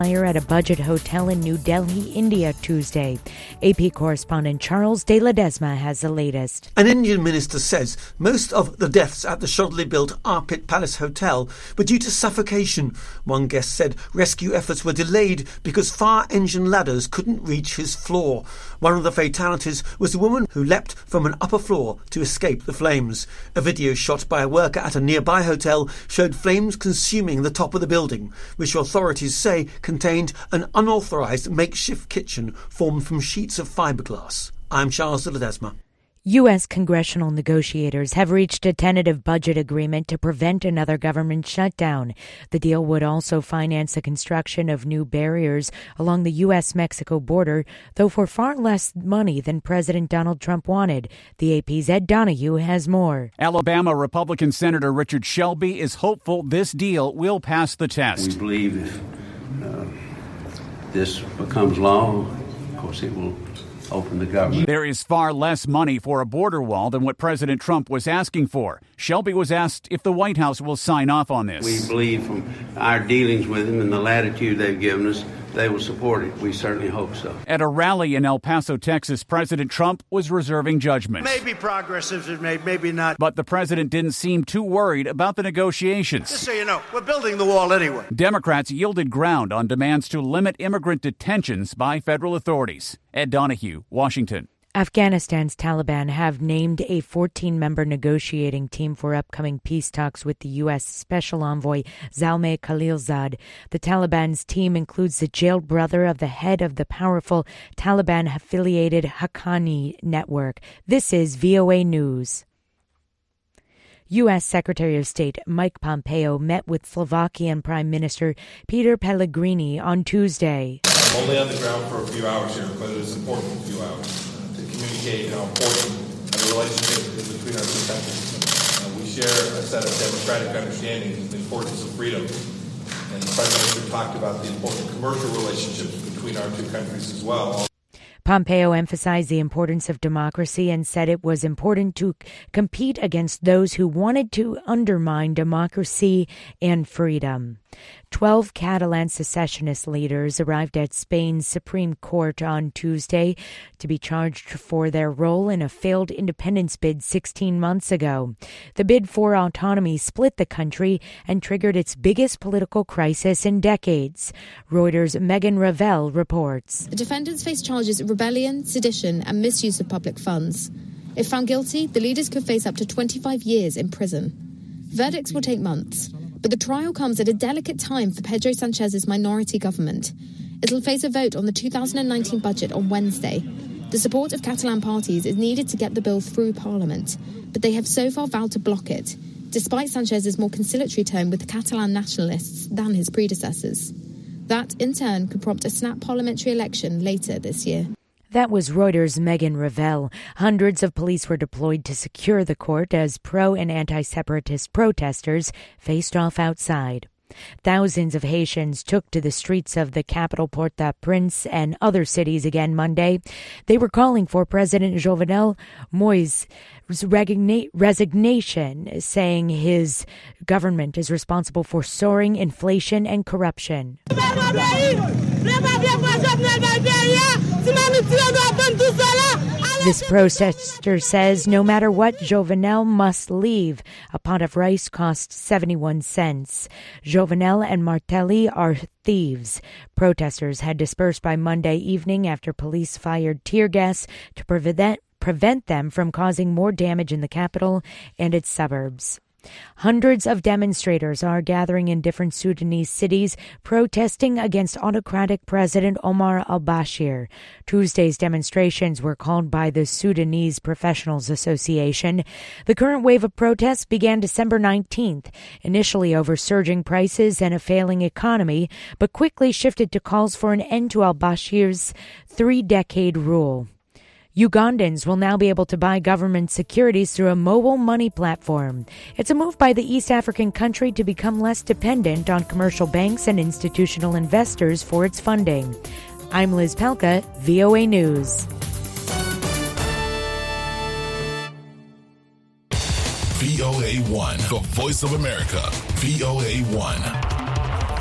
fire at a budget hotel in New Delhi, India, Tuesday. AP correspondent Charles De Ledesma has the latest. An Indian minister says most of the deaths at the shoddily built Arpit Palace Hotel were due to suffocation. One guest said rescue efforts were delayed because fire engine ladders couldn't reach his floor. One of the fatalities was a woman who leapt from an upper floor to escape the flames. A video shot by a worker at a nearby hotel showed flames consuming the top of the building, which authorities say contained an unauthorised makeshift kitchen formed from sheets of fiberglass. I'm Charles de Ledesma. U.S. congressional negotiators have reached a tentative budget agreement to prevent another government shutdown. The deal would also finance the construction of new barriers along the U.S.-Mexico border, though for far less money than President Donald Trump wanted. The AP's Ed Donahue has more. Alabama Republican Senator Richard Shelby is hopeful this deal will pass the test. We believe if this becomes law, of course it will open the government. There is far less money for a border wall than what President Trump was asking for. Shelby was asked if the White House will sign off on this. We believe from our dealings with them and the latitude they've given us, they will support it. We certainly hope so. At a rally in El Paso, Texas, President Trump was reserving judgment. Maybe progress has been made, maybe not. But the president didn't seem too worried about the negotiations. Just so you know, we're building the wall anyway. Democrats yielded ground on demands to limit immigrant detentions by federal authorities. Ed Donahue, Washington. Afghanistan's Taliban have named a 14-member negotiating team for upcoming peace talks with the U.S. Special Envoy Zalmay Khalilzad. The Taliban's team includes the jailed brother of the head of the powerful Taliban-affiliated Haqqani network. This is VOA News. U.S. Secretary of State Mike Pompeo met with Slovakian Prime Minister Peter Pellegrini on Tuesday. I'm only on the ground for a few hours here, but it is important a few hours to communicate how important the relationship is between our two countries. We share a set of democratic understandings of the importance of freedom. And the Prime Minister talked about the important commercial relationships between our two countries as well. Pompeo emphasized the importance of democracy and said it was important to compete against those who wanted to undermine democracy and freedom. 12 Catalan secessionist leaders arrived at Spain's Supreme Court on Tuesday to be charged for their role in a failed independence bid 16 months ago. The bid for autonomy split the country and triggered its biggest political crisis in decades. Reuters' Megan Ravel reports. The defendants face charges of rebellion, sedition, and misuse of public funds. If found guilty, the leaders could face up to 25 years in prison. Verdicts will take months. But the trial comes at a delicate time for Pedro Sanchez's minority government. It'll face a vote on the 2019 budget on Wednesday. The support of Catalan parties is needed to get the bill through Parliament, but they have so far vowed to block it, despite Sanchez's more conciliatory tone with the Catalan nationalists than his predecessors. That, in turn, could prompt a snap parliamentary election later this year. That was Reuters' Megan Ravel. Hundreds of police were deployed to secure the court as pro- and anti-separatist protesters faced off outside. Thousands of Haitians took to the streets of the capital Port-au-Prince and other cities again Monday. They were calling for President Jovenel Moïse's resignation, saying his government is responsible for soaring inflation and corruption. This protester says no matter what, Jovenel must leave. A pot of rice costs 71 cents. Jovenel and Martelly are thieves. Protesters had dispersed by Monday evening after police fired tear gas to prevent them from causing more damage in the capital and its suburbs. Hundreds of demonstrators are gathering in different Sudanese cities protesting against autocratic President Omar al-Bashir. Tuesday's demonstrations were called by the Sudanese Professionals Association. The current wave of protests began December 19th, initially over surging prices and a failing economy, but quickly shifted to calls for an end to al-Bashir's three-decade rule. Ugandans will now be able to buy government securities through a mobile money platform. It's a move by the East African country to become less dependent on commercial banks and institutional investors for its funding. I'm Liz Pelka, VOA News. VOA1, the voice of America. VOA1.